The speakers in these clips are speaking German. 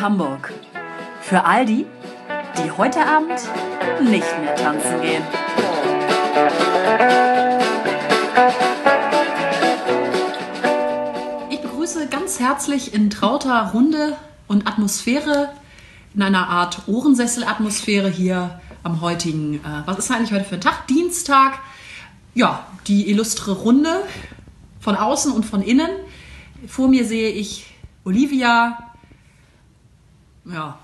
Hamburg. Für all die, die heute Abend nicht mehr tanzen gehen. Ich begrüße ganz herzlich in trauter Runde und Atmosphäre, in einer Art Ohrensessel-Atmosphäre hier am heutigen, was ist eigentlich heute für ein Tag? Dienstag. Ja, die illustre Runde von außen und von innen. Vor mir sehe ich Olivia. Ja.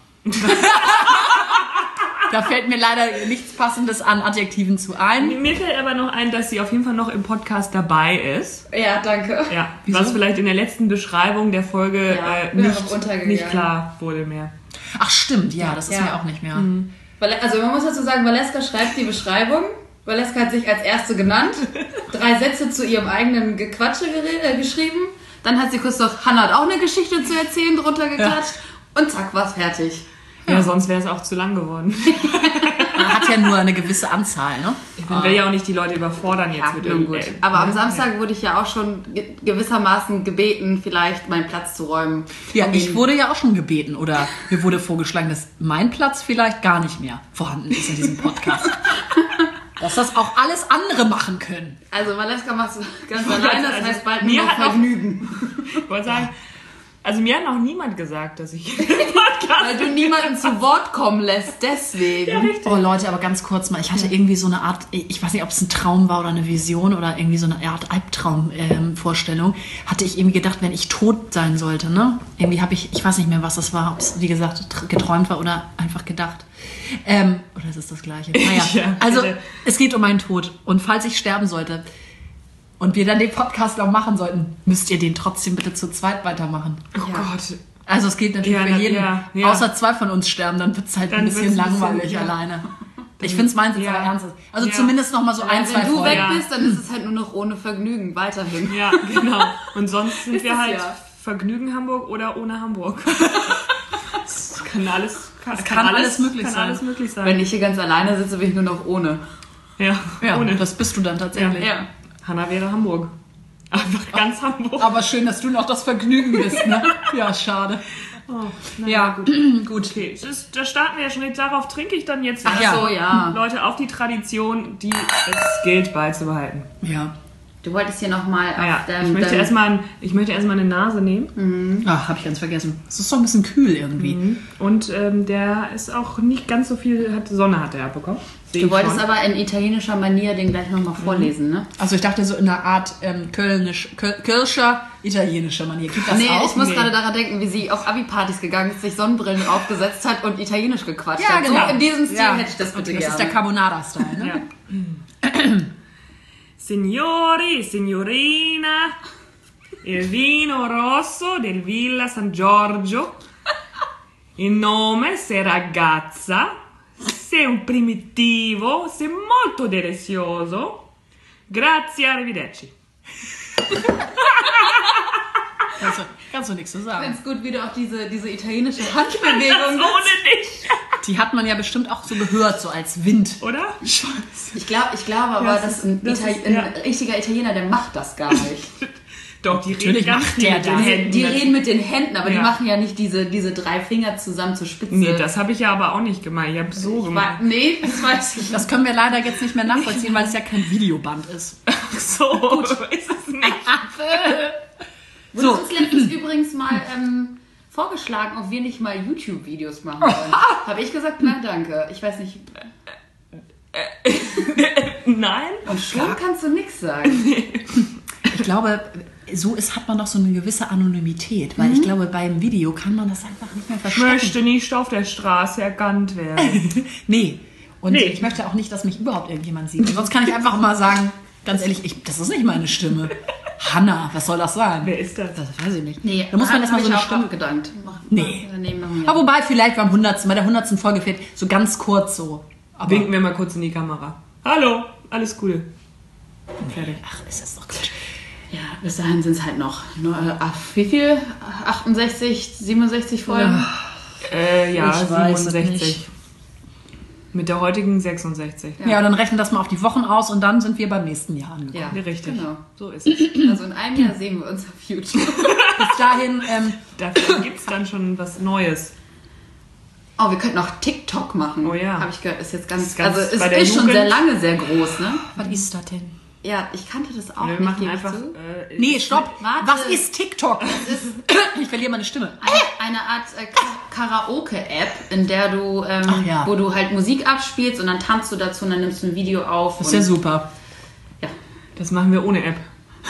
Da fällt mir leider nichts Passendes an Adjektiven zu ein. Mir fällt aber noch ein, dass sie auf jeden Fall noch im Podcast dabei ist. Ja, danke. Ja, was vielleicht in der letzten Beschreibung der Folge nicht klar wurde mehr. Ach stimmt, ja, das ist mir auch nicht mehr. Mhm. Also man muss dazu sagen, Valeska schreibt die Beschreibung. Valeska hat sich als Erste genannt, 3 Sätze zu ihrem eigenen Gequatsche geschrieben. Dann hat sie kurz noch, Hannah hat auch eine Geschichte zu erzählen, drunter geklatscht. Und zack, war's fertig. Ja, sonst wäre es auch zu lang geworden. Man hat ja nur eine gewisse Anzahl, ne? Man will ja auch nicht die Leute überfordern jetzt mit irgendwas. Aber am Samstag wurde ich ja auch schon gewissermaßen gebeten, vielleicht meinen Platz zu räumen. Ja, ich wurde ja auch schon gebeten oder mir wurde vorgeschlagen, dass mein Platz vielleicht gar nicht mehr vorhanden ist in diesem Podcast. Dass das auch alles andere machen können. Also Valeska machst du ganz alleine, das heißt bald nur noch Vergnügen. Ich wollte sagen, also mir hat noch niemand gesagt, dass ich Podcast... Weil du niemanden zu Wort kommen lässt, deswegen. Ja, richtig. Oh Leute, aber ganz kurz mal, ich hatte irgendwie so eine Art, ich weiß nicht, ob es ein Traum war oder eine Vision oder irgendwie so eine Art Albtraum-Vorstellung, hatte ich irgendwie gedacht, wenn ich tot sein sollte, ne? Irgendwie habe ich weiß nicht mehr, was das war, ob es, wie gesagt, geträumt war oder einfach gedacht. Oder ist es das Gleiche? Naja, ja, also es geht um meinen Tod und falls ich sterben sollte und wir dann den Podcast noch machen sollten, müsst ihr den trotzdem bitte zu zweit weitermachen. Oh Gott. Also es geht natürlich für jeden, außer 2 von uns sterben, dann wird es halt ein bisschen langweilig alleine. Ich finde es meins jetzt aber ernst. Also zumindest noch mal so 1, 2 Folgen. Wenn du weg bist, dann ist es halt nur noch ohne Vergnügen weiterhin. Ja, genau. Und sonst sind wir halt Vergnügen Hamburg oder ohne Hamburg. Das kann alles möglich sein. Wenn ich hier ganz alleine sitze, bin ich nur noch ohne. Ja, ohne. Das bist du dann tatsächlich. Ja. Hannah wäre Hamburg. Einfach ganz Hamburg. Aber schön, dass du noch das Vergnügen bist, ne? Ja, schade. Oh, ja, gut. Okay, da starten wir ja schon. Darauf trinke ich dann jetzt. Ach so, ja. Leute, auf die Tradition, die es gilt beizubehalten. Ja. Du wolltest hier nochmal ich möchte erstmal eine Nase nehmen. Mhm. Ach, hab ich ganz vergessen. Es ist so ein bisschen kühl irgendwie. Mhm. Und der ist auch nicht ganz so viel, Sonne hat er abbekommen. Du wolltest aber in italienischer Manier den gleich nochmal vorlesen, ne? Also ich dachte so in einer Art Kölscher italienischer Manier. Gibt das auch? Ich muss gerade daran denken, wie sie auf Abi-Partys gegangen ist, sich Sonnenbrillen aufgesetzt hat und italienisch gequatscht hat. Genau. So in diesem Stil hätte ich das bitte gerne. Das ist der Carbonara-Style, ne? Ja. Signori, signorina, il vino rosso del Villa San Giorgio, il nome se ragazza, sei un primitivo, sei molto delizioso, grazie, arrivederci. Kannst du nichts zu sagen. Ich finde es gut, wie du auch diese italienische Handbewegung das ohne dich. Die hat man ja bestimmt auch so gehört, so als Wind. Oder? Ich glaube aber, dass ein richtiger Italiener, der macht das gar nicht. Doch, die natürlich reden macht der mit den das. Händen. Die reden mit den Händen, aber die machen ja nicht diese 3 Finger zusammen zur Spitze. Nee, das habe ich ja aber auch nicht gemacht. Ich habe so gemacht. Nee, das weiß ich. Das können wir leider jetzt nicht mehr nachvollziehen, weil es ja kein Videoband ist. Ach so, gut. Ist es nicht. Wurde uns letztens übrigens mal vorgeschlagen, ob wir nicht mal YouTube-Videos machen wollen. Habe ich gesagt, na danke. Ich weiß nicht. Nein? Und schon kannst du nichts sagen. Ich glaube, hat man doch so eine gewisse Anonymität, weil ich glaube, beim Video kann man das einfach nicht mehr verstecken. Ich möchte nicht auf der Straße erkannt werden. Nee. Und ich möchte auch nicht, dass mich überhaupt irgendjemand sieht. Und sonst kann ich einfach mal sagen, ganz ehrlich, das ist nicht meine Stimme. Hannah, was soll das sein? Wer ist das? Das weiß ich nicht. Nee, da muss man erstmal so eine Stimme gedankt. Nee. Aber wobei vielleicht bei der 100. Folge fehlt so ganz kurz so. Aber winken wir mal kurz in die Kamera. Hallo, alles cool. Fertig. Ach, ist das doch Quatsch. Ja, bis dahin sind es halt noch wie viel? 68, 67 Folgen? Ja, ich weiß 67. Mit der heutigen 66. Ja, dann rechnen das mal auf die Wochen aus und dann sind wir beim nächsten Jahr angekommen. Ja, richtig. Genau. So ist es. Also in einem Jahr sehen wir uns auf YouTube. Bis dahin... Dafür gibt es dann schon was Neues. Oh, wir könnten auch TikTok machen. Oh ja. Habe ich gehört, ist jetzt ganz also es ist schon sehr lange sehr groß, ne? Was ist das denn? Ja, ich kannte das auch Wir nicht. machen einfach... Nee, stopp. Warte. Was ist TikTok? Ich verliere meine Stimme. Eine Art Karaoke-App, in der du, ja. wo du halt Musik abspielst und dann tanzt du dazu und dann nimmst du ein Video auf. Das ist ja super. Ja. Das machen wir ohne App.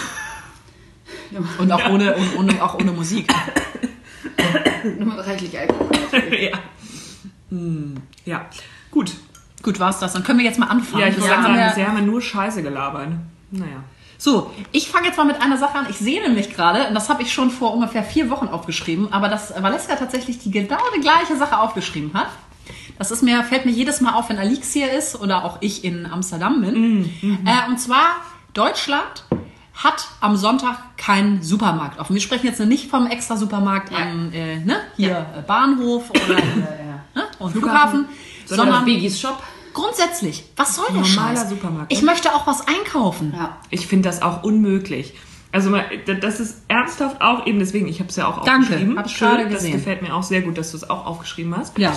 Und auch ohne Musik. Nur reichlich Alkohol. Ja. Ja, gut. Gut, war's das. Dann können wir jetzt mal anfangen. Ja, ich wollte sagen, wir bisher haben wir nur Scheiße gelabert. Naja. So, ich fange jetzt mal mit einer Sache an. Ich sehne mich gerade, und das habe ich schon vor ungefähr 4 Wochen aufgeschrieben, aber dass Valeska tatsächlich genau die gleiche Sache aufgeschrieben hat. Das fällt mir jedes Mal auf, wenn Alix hier ist oder auch ich in Amsterdam bin. Und zwar, Deutschland hat am Sonntag keinen Supermarkt offen. Wir sprechen jetzt nicht vom extra Supermarkt am Bahnhof oder und Flughafen, sondern Biggies Shop. Grundsätzlich, was soll der Normaler Scheiß? Supermarkt. Ich möchte auch was einkaufen. Ja. Ich finde das auch unmöglich. Also das ist ernsthaft auch eben deswegen, ich habe es ja auch Danke, aufgeschrieben. hab ich gerade Das gesehen. gefällt mir auch sehr gut, dass du es auch aufgeschrieben hast. Ja.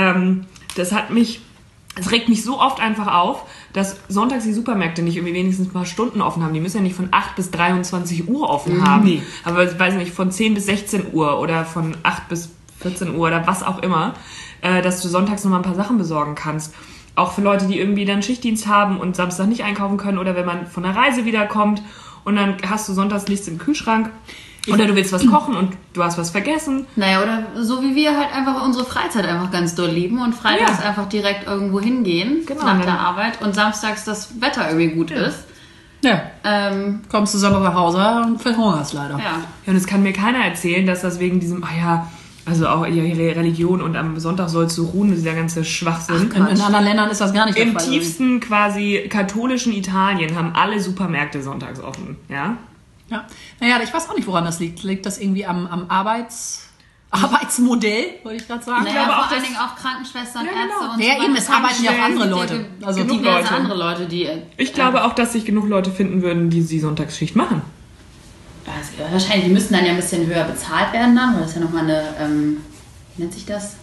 Es regt mich so oft einfach auf, dass sonntags die Supermärkte nicht irgendwie wenigstens ein paar Stunden offen haben. Die müssen ja nicht von 8 bis 23 Uhr offen haben. Nee. Aber ich weiß nicht, von 10 bis 16 Uhr oder von 8 bis 14 Uhr oder was auch immer, dass du sonntags nochmal ein paar Sachen besorgen kannst. Auch für Leute, die irgendwie dann Schichtdienst haben und Samstag nicht einkaufen können oder wenn man von der Reise wiederkommt und dann hast du sonntags nichts im Kühlschrank oder du willst was kochen und du hast was vergessen. Naja, oder so wie wir halt einfach unsere Freizeit einfach ganz doll lieben und freitags einfach direkt irgendwo hingehen nach der Arbeit und samstags das Wetter irgendwie gut ist. Ja. Kommst du Sonntag nach Hause und verhungerst leider. Ja. Ja, und es kann mir keiner erzählen, dass das wegen diesem, also auch ihre Religion und am Sonntag sollst du ruhen, dieser ganze Schwachsinn. In anderen Ländern ist das gar nicht der Im Fall. tiefsten quasi katholischen Italien haben alle Supermärkte sonntags offen, ja? Ja. Naja, ich weiß auch nicht, woran das liegt. Liegt das irgendwie am Arbeitsmodell, wollte ich gerade sagen? Naja, glaube auch, vor allen Dingen auch Krankenschwestern, Ärzte und Ja, so eben, weiter. es arbeiten ja auch andere Leute. Also genug diverse Leute. andere Leute, die... Ich glaube auch, dass sich genug Leute finden würden, die Sonntagsschicht machen. Also, wahrscheinlich, die müssen dann ja ein bisschen höher bezahlt werden dann, weil das ja nochmal eine... wie nennt sich das?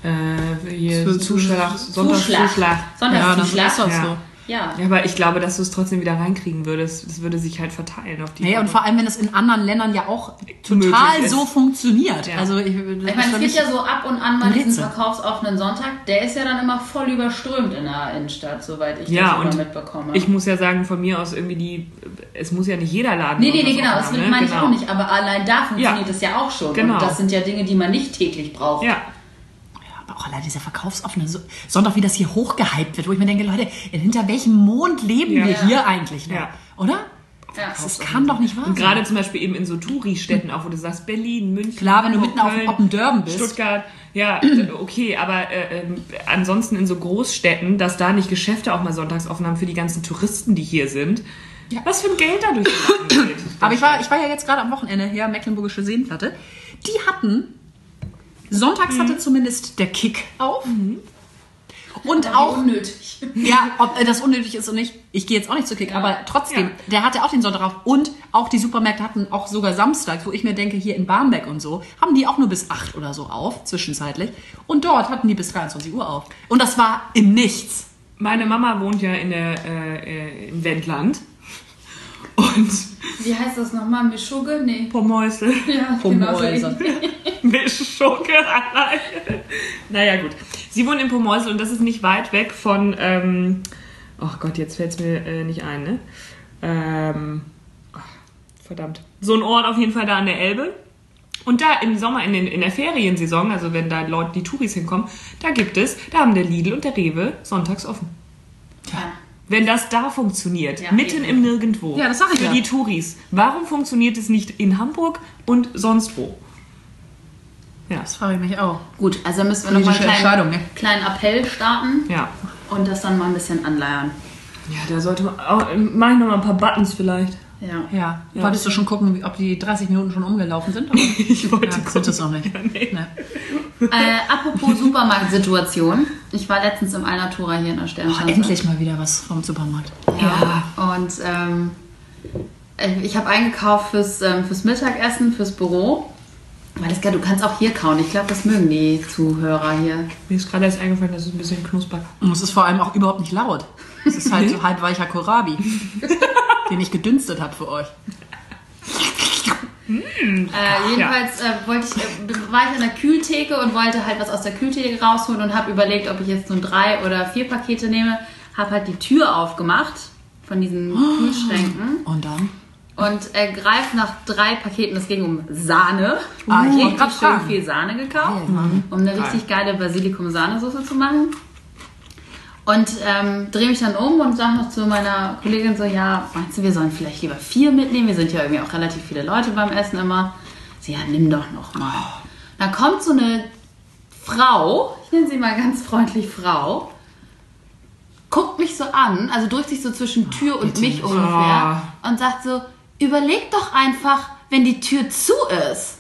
Zuschlag, Sonntagszuschlag. Sonntagszuschlag. ist das so. Ja. Ja, aber ich glaube, dass du es trotzdem wieder reinkriegen würdest. Das würde sich halt verteilen auf die... Naja, und vor allem, wenn es in anderen Ländern ja auch Möglich total ist. so funktioniert. Ja. Also Ich meine, es gibt ja so ab und an mal diesen verkaufsoffenen Sonntag, der ist ja dann immer voll überströmt in der Innenstadt, soweit ich das immer mitbekomme. Ich muss ja sagen, von mir aus irgendwie es muss ja nicht jeder Laden... Nee, genau, das haben, meine ich auch nicht, aber allein da funktioniert es ja auch schon. Genau. Und das sind ja Dinge, die man nicht täglich braucht. Ja. Aber auch allein dieser verkaufsoffene Sonntag, wie das hier hochgehypt wird, wo ich mir denke, Leute, hinter welchem Mond leben wir hier eigentlich noch? Ja. Oder? Ja. Das kann doch nicht wahr sein. Und gerade zum Beispiel eben in so Touri-Städten auch, wo du sagst, Berlin, München, Klar, wenn du Hamburg, mitten Köln, auf dem Dörben bist. Stuttgart, ja, okay, aber ansonsten in so Großstädten, dass da nicht Geschäfte auch mal sonntags offen haben für die ganzen Touristen, die hier sind. Ja. Was für ein Geld dadurch geht. Aber ich war ja jetzt gerade am Wochenende hier, Mecklenburgische Seenplatte. Die hatten, sonntags hatte zumindest der Kick auf. Und aber auch unnötig. Ja, ob das unnötig ist oder nicht, ich gehe jetzt auch nicht zu Kick, aber trotzdem, der hatte auch den Sonntag auf und auch die Supermärkte hatten auch sogar samstags, wo ich mir denke, hier in Barmbek und so, haben die auch nur bis 8 oder so auf, zwischenzeitlich. Und dort hatten die bis 23 Uhr auf. Und das war im Nichts. Meine Mama wohnt ja im Wendland. Und Wie heißt das nochmal? Mischugge? Nee. Pommeusel. Ja, Pommeusel. Mischugge. Naja, gut. Sie wohnt in Pommeusel und das ist nicht weit weg von, oh Gott, jetzt fällt es mir nicht ein, ne? Verdammt. So ein Ort auf jeden Fall da an der Elbe. Und da im Sommer, in der Feriensaison, also wenn da Leute, die Touris hinkommen, da haben der Lidl und der Rewe sonntags offen. Ja. Wenn das da funktioniert, mitten im Nirgendwo, ja, das sag ich für die Touris, warum funktioniert es nicht in Hamburg und sonst wo? Ja. Das frage ich mich auch. Gut, also müssen wir nochmal einen kleinen Appell starten und das dann mal ein bisschen anleiern. Ja, da sollte man auch, mach ich noch mal ein paar Buttons vielleicht. Ja. Wolltest du schon gucken, ob die 30 Minuten schon umgelaufen sind? Ich wollte gucken. Sind das noch nicht. Ja, nee. Apropos Supermarktsituation. Ich war letztens im Alnatura hier in der Sternschanze. Endlich mal wieder was vom Supermarkt. Ja. Und ich habe eingekauft fürs Mittagessen, fürs Büro. Valeska, du kannst auch hier kauen. Ich glaube, das mögen die Zuhörer hier. Mir ist gerade erst eingefallen, dass es ein bisschen knusprig. Und es ist vor allem auch überhaupt nicht laut. Es ist halt so halb weicher Kohlrabi, den ich gedünstet habe für euch. Jedenfalls war ich an der Kühltheke und wollte halt was aus der Kühltheke rausholen und habe überlegt, ob ich jetzt nur 3 oder 4 Pakete nehme. Habe halt die Tür aufgemacht von diesen Kühlschränken. Und dann? Und greife nach 3 Paketen, es ging um Sahne. Ich wollte Richtig gerade schön fragen. viel Sahne gekauft, um eine richtig geile Basilikum-Sahnesoße zu machen. Und drehe mich dann um und sage noch zu meiner Kollegin so, ja, meinst du, wir sollen vielleicht lieber 4 mitnehmen? Wir sind ja irgendwie auch relativ viele Leute beim Essen immer. Sie, ja, nimm doch noch mal. Dann kommt so eine Frau, ich nenne sie mal ganz freundlich Frau, guckt mich so an, also drückt sich so zwischen Tür und mich ungefähr und sagt so, überleg doch einfach, wenn die Tür zu ist.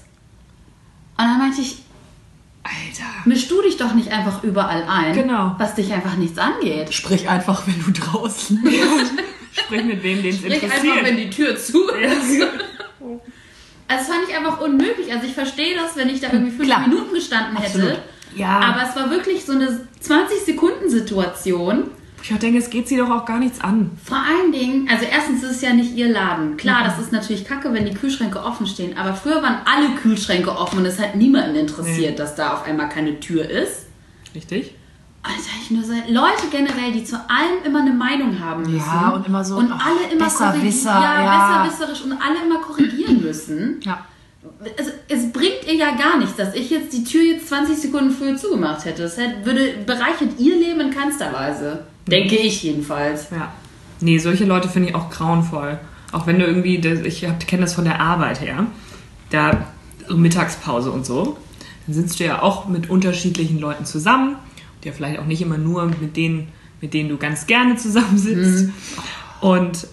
Und dann meinte ich, Alter. misch du dich doch nicht einfach überall ein, Genau. was dich einfach nichts angeht. Sprich einfach, wenn du draußen bist. Sprich mit wem, den es Sprich interessiert. einfach, wenn die Tür zu ist. Also das fand ich einfach unmöglich. Also ich verstehe das, wenn ich da irgendwie 5 Klar. Minuten gestanden hätte. Absolut. Ja. Aber es war wirklich so eine 20-Sekunden-Situation. Ich auch denke, es geht sie doch auch gar nichts an. Vor allen Dingen, also erstens ist es ja nicht ihr Laden. Klar, das ist natürlich kacke, wenn die Kühlschränke offen stehen. Aber früher waren alle Kühlschränke offen und es hat niemanden interessiert, dass da auf einmal keine Tür ist. Richtig? Alter, ich nur so, Leute generell, die zu allem immer eine Meinung haben müssen. Ja, und immer so, Und ach, alle immer Besserwisser, besserwisserisch und alle immer korrigieren müssen. Ja. Also, es bringt ihr ja gar nichts, dass ich jetzt die Tür jetzt 20 Sekunden früher zugemacht hätte. Das bereichert ihr Leben in keinster Weise. Denke ich jedenfalls. Ja. Nee, solche Leute finde ich auch grauenvoll. Auch wenn du irgendwie, ich kenne das von der Arbeit her, da so Mittagspause und so, dann sitzt du ja auch mit unterschiedlichen Leuten zusammen, die ja vielleicht auch nicht immer nur mit denen du ganz gerne zusammensitzt. Und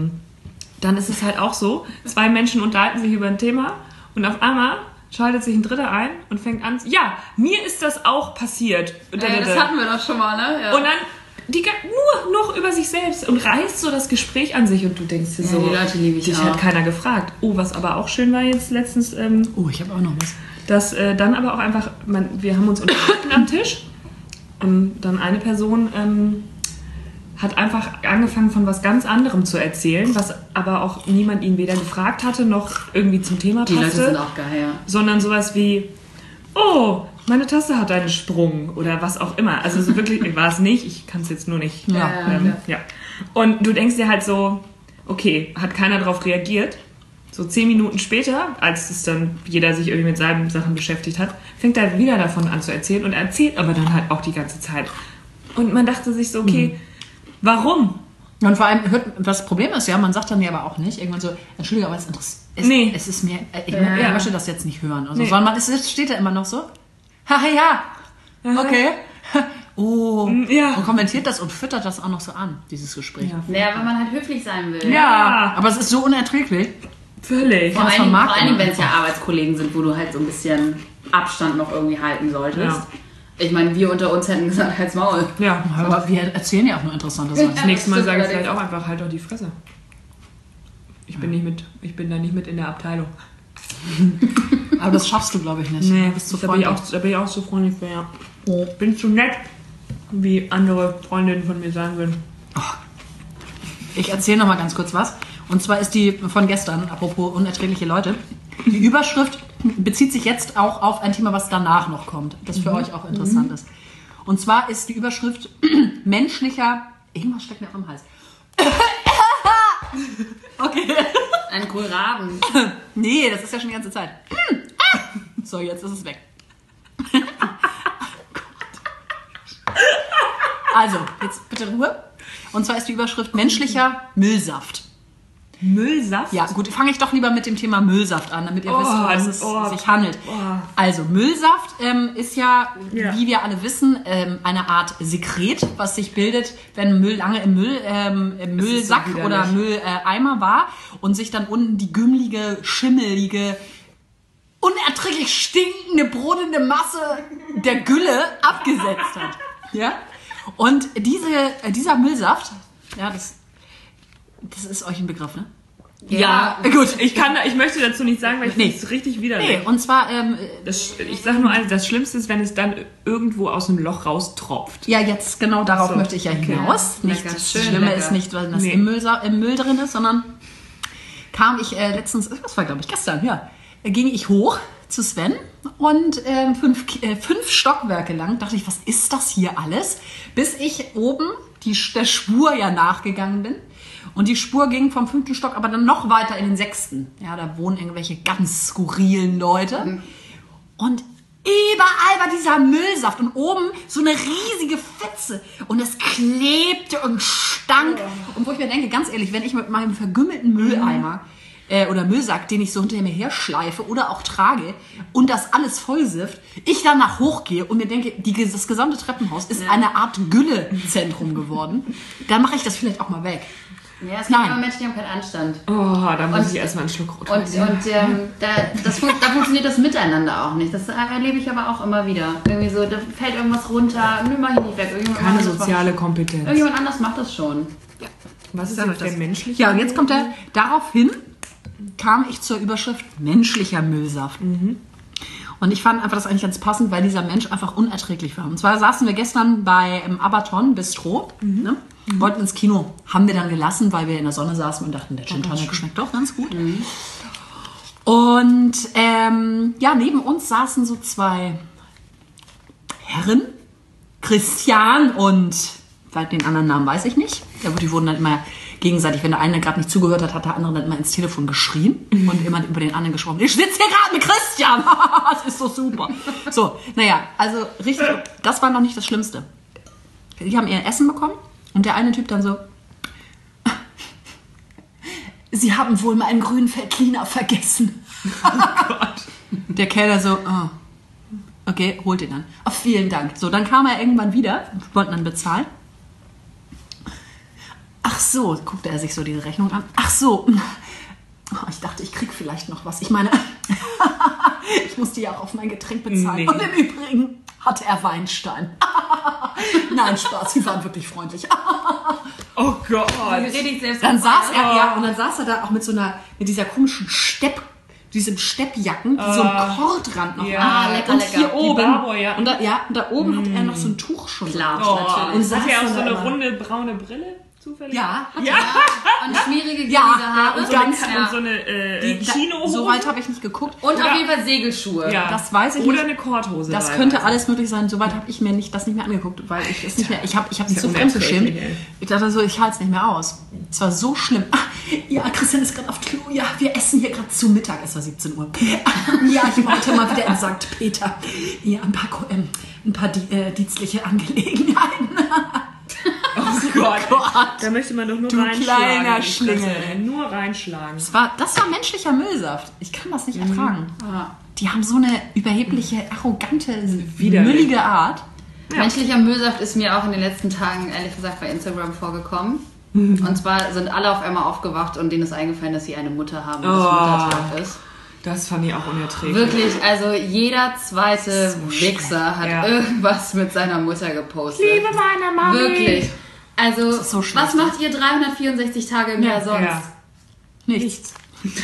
dann ist es halt auch so, 2 Menschen unterhalten sich über ein Thema und auf einmal schaltet sich ein Dritter ein und fängt an, ja, mir ist das auch passiert. Das hatten wir doch schon mal, ne? Ja. Und dann nur noch über sich selbst und reißt so das Gespräch an sich und du denkst dir so, die Leute liebe ich dich auch. hat keiner gefragt. Oh, was aber auch schön war jetzt letztens, Ich habe auch noch was. dass dann aber auch einfach, wir haben uns unterhalten am Tisch und dann eine Person hat einfach angefangen von was ganz anderem zu erzählen, was aber auch niemand ihn weder gefragt hatte, noch irgendwie zum Thema passte. Die Leute sind auch geil, ja. Sondern sowas wie, oh, meine Tasse hat einen Sprung oder was auch immer. Also so wirklich war es nicht, ich kann es jetzt nur nicht. Ja. Ja. Und du denkst dir halt so, okay, hat keiner darauf reagiert. So 10 Minuten später, als es dann jeder sich irgendwie mit seinen Sachen beschäftigt hat, fängt er wieder davon an zu erzählen und er erzählt aber dann halt auch die ganze Zeit. Und man dachte sich so, okay, warum? Und vor allem, das Problem ist ja, man sagt dann ja aber auch nicht, irgendwann so, Entschuldigung, aber es ist mir, ich möchte das jetzt nicht hören. Also, sondern es steht da immer noch so, haha, ja, okay. Oh, Ja. und kommentiert das und füttert das auch noch so an, dieses Gespräch. Ja. Naja, wenn man halt höflich sein will. Ja, aber es ist so unerträglich. Völlig. Vor das allen vermag Dingen, man wenn es ja einfach. Arbeitskollegen sind, wo du halt so ein bisschen Abstand noch irgendwie halten solltest. Ja. Ich meine, wir unter uns hätten gesagt, halt's Maul. Ja. Aber wir erzählen ja auch nur interessante Sachen. Das nächste Mal stimmt sage ich allerdings. vielleicht auch einfach, halt doch die Fresse. Ich bin da nicht mit in der Abteilung. Aber das schaffst du, glaube ich, nicht. Nee, Du bist zu da bin ich freundlich. auch zu freundlich für, ja. Bin zu nett, wie andere Freundinnen von mir sagen würden. Ich erzähle noch mal ganz kurz was. Und zwar ist die von gestern, apropos unerträgliche Leute, die Überschrift bezieht sich jetzt auch auf ein Thema, was danach noch kommt, das für euch auch interessant ist. Und zwar ist die Überschrift menschlicher... Irgendwas steckt mir auch im Hals. Okay. Ein Kohlraben. Nee, das ist ja schon die ganze Zeit. So, jetzt ist es weg. Also, jetzt bitte Ruhe. Und zwar ist die Überschrift menschlicher Müllsaft. Müllsaft? Ja, gut, fange ich doch lieber mit dem Thema Müllsaft an, damit ihr wisst, um was es sich handelt. Also, Müllsaft ist ja, wie wir alle wissen, eine Art Sekret, was sich bildet, wenn Müll lange im Müllsack so oder widerlich. Mülleimer war und sich dann unten die gümmelige, schimmelige, unerträglich stinkende, brodende Masse der Gülle abgesetzt hat. Ja? Und dieser Müllsaft, ja, das ist euch ein Begriff, ne? Ja, gut. Ich möchte dazu nicht sagen, weil ich finde es richtig widerlich. Nee, und zwar... ich sage nur eines, das Schlimmste ist, wenn es dann irgendwo aus dem Loch raustropft. Ja, jetzt genau darauf möchte ich ja hinaus. Ja, Nicht, lecker, das schön Schlimme lecker. ist nicht, weil das im Müll drin ist, sondern kam ich letztens, das war glaube ich gestern, ja, ging ich hoch zu Sven und 5 Stockwerke lang dachte ich, was ist das hier alles? Bis ich oben der Spur ja nachgegangen bin. Und die Spur ging vom 5. Stock aber dann noch weiter in den 6. Ja, da wohnen irgendwelche ganz skurrilen Leute. Und überall war dieser Müllsaft und oben so eine riesige Pfütze. Und es klebte und stank. Und wo ich mir denke, ganz ehrlich, wenn ich mit meinem vergümmelten Mülleimer oder Müllsack, den ich so hinter mir herschleife oder auch trage und das alles vollsifft, ich danach hochgehe und mir denke, das gesamte Treppenhaus ist eine Art Güllezentrum geworden, dann mache ich das vielleicht auch mal weg. Ja, es gibt immer Menschen, die haben keinen Anstand. Oh, da muss ich erstmal einen Schluck rot da funktioniert das Miteinander auch nicht. Das erlebe ich aber auch immer wieder. Irgendwie so, da fällt irgendwas runter, nimm mal hier nicht weg. Keine soziale Kompetenz. Irgendjemand anders macht das schon. Ja. Was ist jetzt der menschliche? Ja, und jetzt kommt daraufhin kam ich zur Überschrift menschlicher Müllsaft. Und ich fand einfach das eigentlich ganz passend, weil dieser Mensch einfach unerträglich war. Und zwar saßen wir gestern bei Abaton Bistro, ne? Wollten ins Kino. Haben wir dann gelassen, weil wir in der Sonne saßen und dachten, der Gin Tonic schmeckt doch ganz gut. Und neben uns saßen so 2 Herren, Christian und den anderen Namen weiß ich nicht. Die wurden dann immer gegenseitig, wenn der eine gerade nicht zugehört hat, hat der andere dann immer ins Telefon geschrien und immer über den anderen gesprochen. Ich sitze hier gerade mit Christian. Das ist so super. So, naja, also richtig, das war noch nicht das Schlimmste. Die haben ihr Essen bekommen und der eine Typ dann so, Sie haben wohl meinen Grünfeld-Cleaner vergessen. Oh Gott. Der Kellner so, oh, okay, holt ihn dann. Oh, vielen Dank. So, dann kam er irgendwann wieder, wollten dann bezahlen. Ach so, guckte er sich so diese Rechnung an. Ach so, oh, ich dachte, ich krieg vielleicht noch was. Ich meine, ich musste ja auch auf mein Getränk bezahlen. Nee. Und im Übrigen hatte er Weinstein. Nein, Spaß, sie waren wirklich freundlich. Oh Gott. Dann saß er, und dann saß er da auch mit dieser komischen diesem Steppjacken, die so einen Kordrand noch haben. Lecker, und lecker. hier oben, Barbour, ja. und da oben hat er noch so ein Tuch schon. Klar, natürlich. Und saß hat er auch so eine immer. runde braune Brille? Zufällig? Ja, hat Ja, und schmierige gelbe Haare. und so eine Chinohose. So weit habe ich nicht geguckt. Und auf jeden Fall Segelschuhe. Ja. Das weiß ich Oder nicht. eine Korthose. Das könnte alles möglich sein. Soweit habe ich mir das nicht mehr angeguckt, weil ich es nicht mehr. Ich habe mich so fremdgeschämt. Ich dachte so, ich halte es nicht mehr aus. Es war so schlimm. Ja, Christian ist gerade auf Klo. Ja, wir essen hier gerade zu Mittag. Es war 17 Uhr. Ja, ich war heute mal wieder in St. Peter. Ja, ein paar dienstliche Angelegenheiten. Oh Gott. Da möchte man doch nur reinschlagen. Kleiner Schlingel. Nur reinschlagen. Das war menschlicher Müllsaft. Ich kann das nicht ertragen. Die haben so eine überhebliche, arrogante, mülligeArt. Ja. Menschlicher Müllsaft ist mir auch in den letzten Tagen, ehrlich gesagt, bei Instagram vorgekommen. Und zwar sind alle auf einmal aufgewacht und denen ist eingefallen, dass sie eine Mutter haben und es Muttertag ist. Das fand ich auch unerträglich. Wirklich, also jeder zweite Wichser hat irgendwas mit seiner Mutter gepostet. Liebe meine Mami. Wirklich. Also, so was macht ihr 364 Tage im Jahr sonst? Ja. Nichts.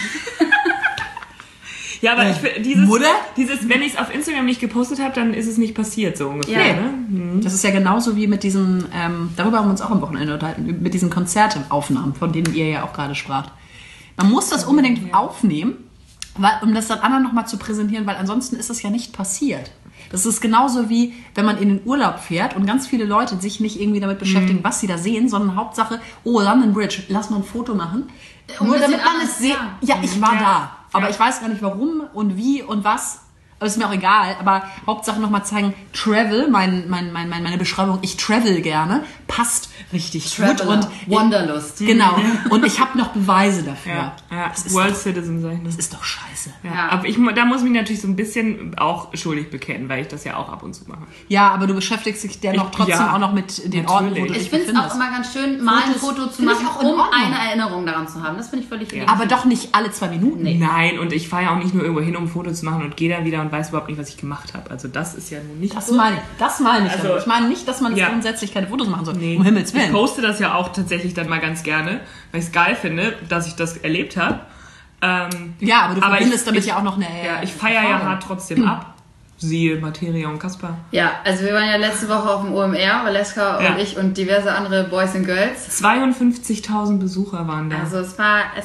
Ja, aber Mutter? wenn ich es auf Instagram nicht gepostet habe, dann ist es nicht passiert, so ungefähr. Ja. Ne? Das ist ja genauso wie mit diesen, darüber haben wir uns auch am Wochenende unterhalten, mit diesen Konzerteaufnahmen, von denen ihr ja auch gerade spracht. Man muss das unbedingt aufnehmen, um das dann anderen nochmal zu präsentieren, weil ansonsten ist das ja nicht passiert. Das ist genauso wie, wenn man in den Urlaub fährt und ganz viele Leute sich nicht irgendwie damit beschäftigen, was sie da sehen, sondern Hauptsache, London Bridge, lass mal ein Foto machen. Nur damit man es sieht. Ja, ich war da. Aber ich weiß gar nicht warum und wie und was. Aber ist mir auch egal. Aber Hauptsache nochmal zeigen, Travel, meine Beschreibung, ich travel gerne, passt richtig gut. Und Wanderlust. Genau. Und ich habe noch Beweise dafür. Ja. World Citizen sein. Das ist doch scheiße. Ja. Aber da muss ich mich natürlich so ein bisschen auch schuldig bekennen, weil ich das ja auch ab und zu mache. Ja, aber du beschäftigst dich dennoch trotzdem auch noch mit den Orten, wo du dich Ich finde es auch immer ganz schön, mal ein Foto zu machen, um eine Erinnerung daran zu haben. Das finde ich völlig legitim. Aber doch nicht alle 2 Minuten. Nee. Nein, und ich fahre ja auch nicht nur irgendwo hin, um ein Foto zu machen und gehe dann wieder und weiß überhaupt nicht, was ich gemacht habe. Also das ist ja nun nicht Das so. meine ich. Also, Ich meine nicht, dass man jetzt grundsätzlich keine Fotos machen soll. Nee, Um Himmels Willen. ich poste das ja auch tatsächlich dann mal ganz gerne, weil ich es geil finde, dass ich das erlebt habe. Ja, aber du verbindest ich- damit ich- ja auch noch eine... Ja, ich feiere ja hart trotzdem ab. Siehe Materia und Kaspar. Ja, also wir waren ja letzte Woche auf dem OMR, Valeska Ja. und ich und diverse andere Boys and Girls. 52.000 Besucher waren da. Also es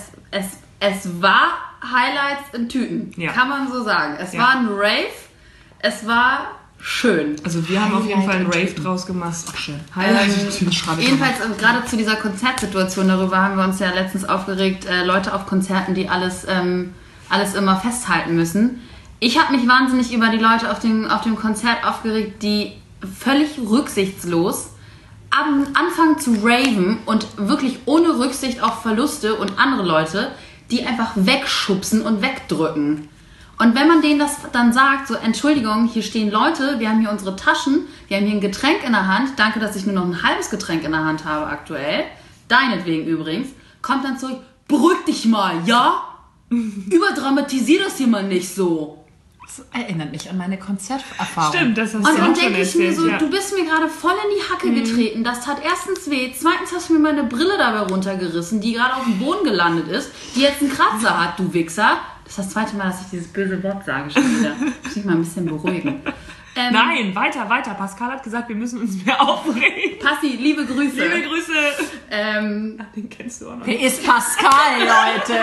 war Highlights in Tüten, Ja. kann man so sagen. Es Ja. war ein Rave, es war schön. Also wir haben auf jeden Fall einen Highlight Rave und draus gemacht. Ach, schön. Highlight. Jedenfalls gerade zu dieser Konzertsituation, darüber haben wir uns ja letztens aufgeregt, Leute auf Konzerten, die alles immer festhalten müssen. Ich habe mich wahnsinnig über die Leute auf dem Konzert aufgeregt, die völlig rücksichtslos anfangen zu raven und wirklich ohne Rücksicht auf Verluste und andere Leute, die einfach wegschubsen und wegdrücken. Und wenn man denen das dann sagt, so Entschuldigung, hier stehen Leute, wir haben hier unsere Taschen, wir haben hier ein Getränk in der Hand, danke, dass ich nur noch ein halbes Getränk in der Hand habe aktuell, deinetwegen übrigens, kommt dann zurück, beruhig dich mal, ja? Überdramatisier das hier mal nicht so. Das erinnert mich an meine Konzerterfahrung. Stimmt, das hast Und du auch dann schon denke ich mir erzählt. so, ja. du bist mir gerade voll in die Hacke getreten. Das tat erstens weh. Zweitens hast du mir meine Brille dabei runtergerissen, die gerade auf dem Boden gelandet ist, die jetzt einen Kratzer hat, du Wichser. Das ist das zweite Mal, dass ich dieses böse Wort sage schon wieder. Muss ich mal ein bisschen beruhigen. Nein, weiter. Pascal hat gesagt, wir müssen uns mehr aufregen. Passi, liebe Grüße. Liebe Grüße. Ähm, Ach, den kennst du auch noch. Wer ist Pascal, Leute?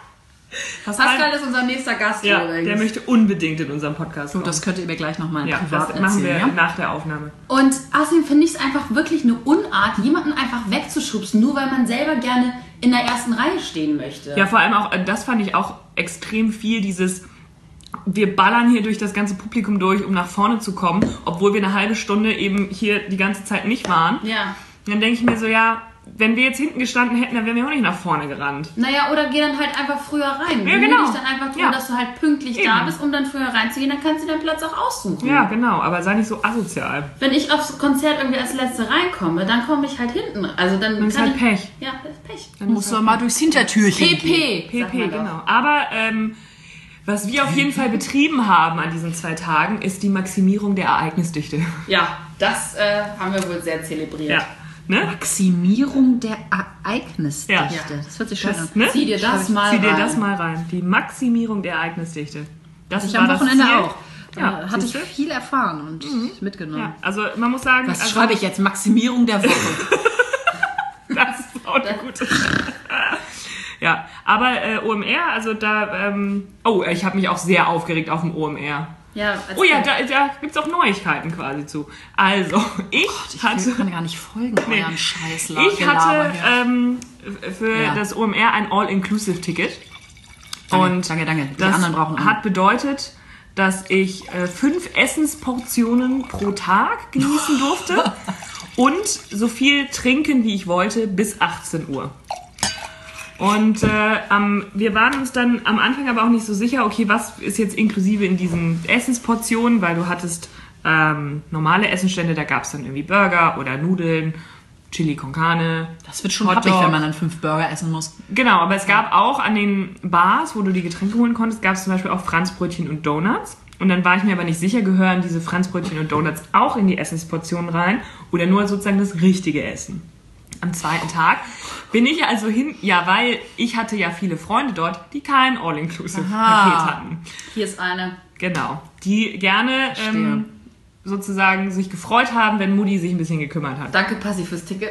Pascal ist unser nächster Gast Ja, übrigens. der möchte unbedingt in unserem Podcast kommen. Das könnt ihr mir gleich nochmal ja, privat das machen wir erzählen, ja? nach der Aufnahme. Und außerdem finde ich es einfach wirklich eine Unart, jemanden einfach wegzuschubsen, nur weil man selber gerne in der ersten Reihe stehen möchte. Ja, vor allem auch, das fand ich auch extrem viel, dieses, wir ballern hier durch das ganze Publikum durch, um nach vorne zu kommen, obwohl wir eine halbe Stunde eben hier die ganze Zeit nicht waren. Ja. Und dann denke ich mir so, ja, wenn wir jetzt hinten gestanden hätten, dann wären wir auch nicht nach vorne gerannt. Naja, oder geh dann halt einfach früher rein. Ja, Bemühe genau. dich dann einfach darum, Ja. dass du halt pünktlich Eben. da bist, um dann früher reinzugehen, dann kannst du deinen Platz auch aussuchen. Ja, genau, aber sei nicht so asozial. Wenn ich aufs Konzert irgendwie als Letzte reinkomme, dann komme ich halt hinten. Also dann Dann ist kann halt ich... Pech. Ja, das ist Pech. Dann Musst ist du halt mal durchs Hintertürchen gehen. PP. sagt PP, man doch. genau. Aber was wir auf jeden Fall betrieben haben an diesen 2 Tagen, ist die Maximierung der Ereignisdichte. Ja, das haben wir wohl sehr zelebriert. Ja. Ne? Maximierung der Ereignisdichte. Ja. Das hört sich schön an. Das, ne? Zieh dir das mal Zieh dir rein. das mal rein. Die Maximierung der Ereignisdichte. Das Ich war am das Wochenende Ziel. auch. Ja, Da hatte ich siehst du? viel erfahren und mitgenommen. Ja, also man muss sagen, Was also, schreibe ich jetzt? Maximierung der Woche. Das ist auch eine gute. Ja, aber OMR, also da, ich habe mich auch sehr aufgeregt auf dem OMR. Ja, Oh ja, da gibt's auch Neuigkeiten quasi zu. Also, ich kann gar nicht folgen Nee. eurem Scheiß. Ich hatte für Ja. das OMR ein All-Inclusive-Ticket. Und danke. Die das anderen brauchen auch. hat bedeutet, dass ich 5 Essensportionen pro Tag genießen durfte und so viel trinken, wie ich wollte, bis 18 Uhr. Und wir waren uns dann am Anfang aber auch nicht so sicher, okay, was ist jetzt inklusive in diesen Essensportionen, weil du hattest normale Essenstände, da gab es dann irgendwie Burger oder Nudeln, Chili con Carne. Das wird schon Hotdog. happig, wenn man dann 5 Burger essen muss. Genau, aber es gab auch an den Bars, wo du die Getränke holen konntest, gab es zum Beispiel auch Franzbrötchen und Donuts. Und dann war ich mir aber nicht sicher, gehören diese Franzbrötchen und Donuts auch in die Essensportionen rein oder nur sozusagen das richtige Essen. Am 2. Tag bin ich also weil ich hatte ja viele Freunde dort, die kein All-Inclusive-Paket hatten. Hier ist eine. Genau, die gerne sozusagen sich gefreut haben, wenn Mutti sich ein bisschen gekümmert hat. Danke, Passi, fürs Ticket.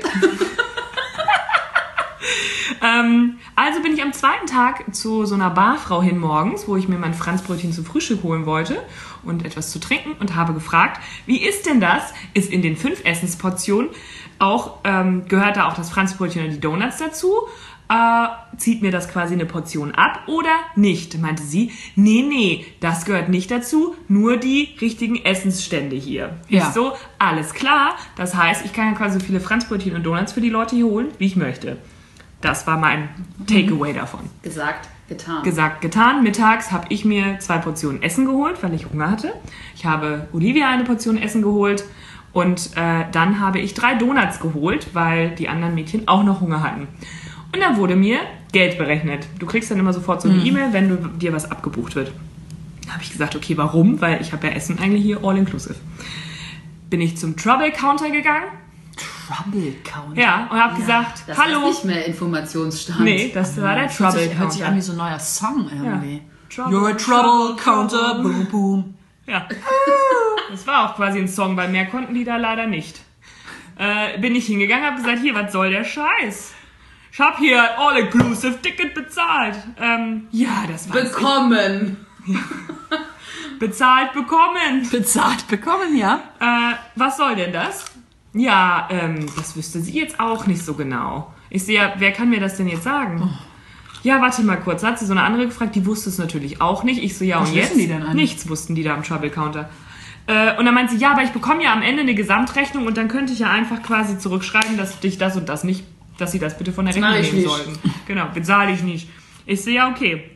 Also bin ich am 2. Tag zu so einer Barfrau hin morgens, wo ich mir mein Franzbrötchen zum Frühstück holen wollte und etwas zu trinken und habe gefragt, wie ist denn das? Ist in den 5 Essensportionen auch, gehört da auch das Franzbrötchen und die Donuts dazu? Zieht mir das quasi eine Portion ab oder nicht? Meinte sie, nee, das gehört nicht dazu, nur die richtigen Essensstände hier. Ja. Ich so, alles klar, das heißt, ich kann ja quasi so viele Franzbrötchen und Donuts für die Leute hier holen, wie ich möchte. Das war mein Takeaway davon. Gesagt, getan. Gesagt, getan. Mittags habe ich mir 2 Portionen Essen geholt, weil ich Hunger hatte. Ich habe Olivia eine Portion Essen geholt und dann habe ich 3 Donuts geholt, weil die anderen Mädchen auch noch Hunger hatten. Und dann wurde mir Geld berechnet. Du kriegst dann immer sofort so eine E-Mail, wenn dir was abgebucht wird. Da habe ich gesagt, okay, warum? Weil ich habe ja Essen eigentlich hier all inclusive. Bin ich zum Trouble Counter gegangen. Trouble Counter. Ja, und habe gesagt, Das hallo. ist nicht mehr Informationsstand. Nee, das war der Trouble Hört sich an wie Counter. so ein neuer Song irgendwie. Trouble, You're a Trouble Counter, boom, boom. Ja. Das war auch quasi ein Song, weil mehr konnten die da leider nicht. Bin ich hingegangen, habe gesagt, hier, was soll der Scheiß? Ich habe hier ein All-Inclusive-Ticket bezahlt. Ja, das war Bekommen. bezahlt bekommen. Bezahlt bekommen, ja. Was soll denn das? Ja, das wüsste sie jetzt auch nicht so genau. Ich sehe, ja, wer kann mir das denn jetzt sagen? Ja, warte mal kurz. Hat sie so eine andere gefragt, die wusste es natürlich auch nicht. Ich so, ja, Was und jetzt? wissen die denn eigentlich? Nichts wussten die da am Trouble Counter. Und dann meint sie, ja, aber ich bekomme ja am Ende eine Gesamtrechnung und dann könnte ich ja einfach quasi zurückschreiben, dass dich das und das nicht, dass sie das bitte von der Rechnung Bezahl ich nehmen nicht. sollten. Genau, bezahle ich nicht. Ich so, ja, okay.